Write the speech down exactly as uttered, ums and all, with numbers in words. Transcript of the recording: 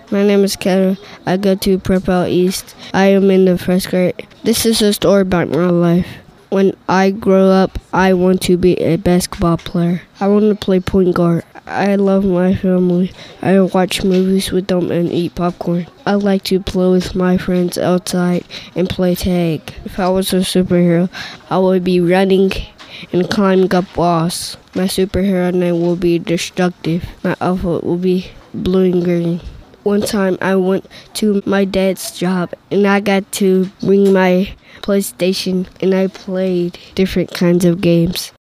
My name is Kevin. I go to Prep Out East. I am in the first grade. This is a story about my life. When I grow up, I want to be a basketball player. I want to play point guard. I love my family. I watch movies with them and eat popcorn. I like to play with my friends outside and play tag. If I was a superhero, I would be running and climbing up walls. My superhero name will be Destructive. My outfit will be blue and green. One time I went to my dad's job and I got to bring my PlayStation and I played different kinds of games.